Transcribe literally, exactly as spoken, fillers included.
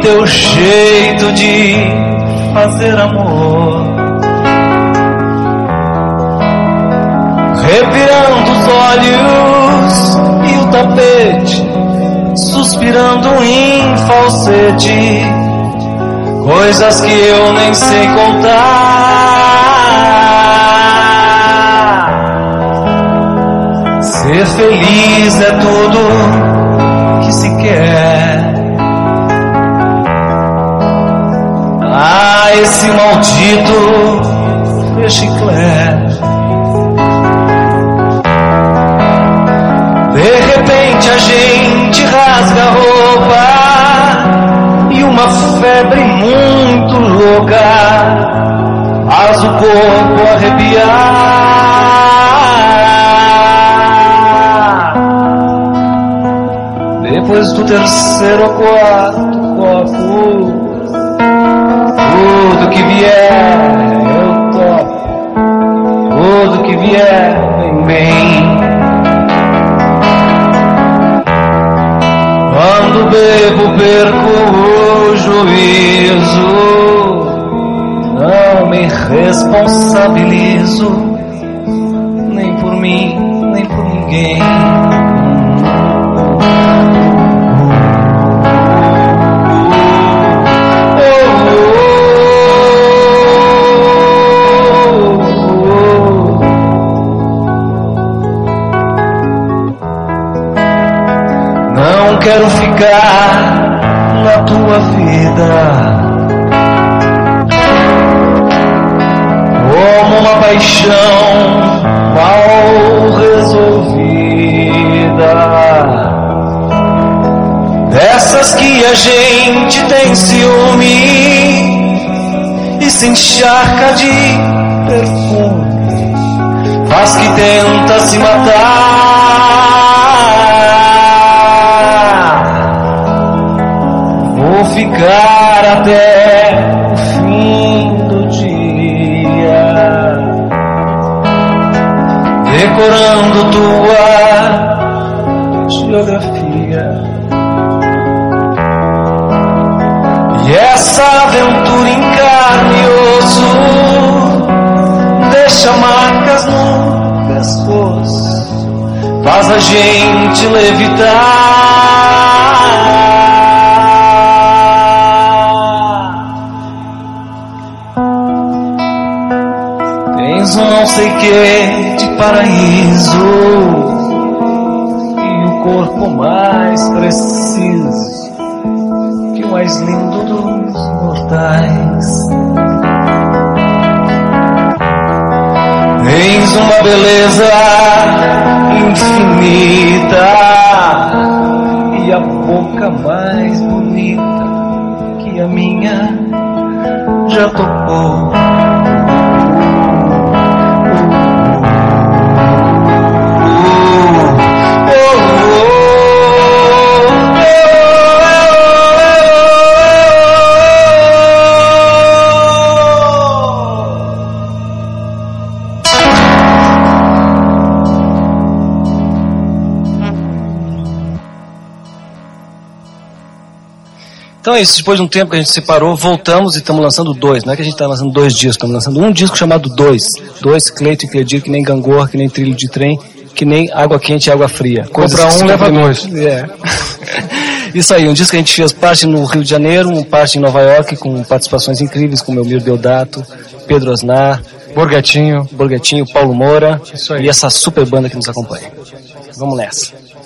teu jeito de fazer amor, revirando os olhos e o tapete, suspirando em falsete, coisas que eu nem sei contar. Ser feliz é tudo que se quer. Ah, esse maldito chiclete. De repente a gente rasga a roupa e uma febre muito louca faz o corpo arrepiar. Depois do terceiro ou quarto copo, tudo que vier eu topo, tudo que vier vem bem. Quando bebo perco o juízo, não me responsabilizo, nem por mim, nem por ninguém. Não quero ficar na tua vida como uma paixão mal resolvida, dessas que a gente tem ciúme e se encharca de perfume, faz que tenta se matar. Vou ficar até o fim do dia, decorando tua geografia. E essa aventura em carne e osso deixa marcas no pescoço, faz a gente levitar. Tens um não sei que de paraíso e o corpo mais preciso que o mais lindo dos mortais. Tens uma beleza infinita e a boca mais bonita que a minha já tocou. Então é isso, depois de um tempo que a gente separou, voltamos e estamos lançando dois. Não é que a gente está lançando dois discos, estamos lançando um disco chamado Dois. Dois, Cleito e Cledir, que nem gangorra, que nem trilho de trem, que nem água quente e água fria. Compra um, leva dois. É. Isso aí, um disco que a gente fez parte no Rio de Janeiro, um parte em Nova York, com participações incríveis como Elmir Deodato, Pedro Osnar, Borgetinho, Borgetinho, Paulo Moura Isso aí. E essa super banda que nos acompanha. Vamos nessa.